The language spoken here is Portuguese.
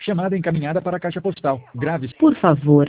Chamada encaminhada para a caixa postal. Grave. Por favor,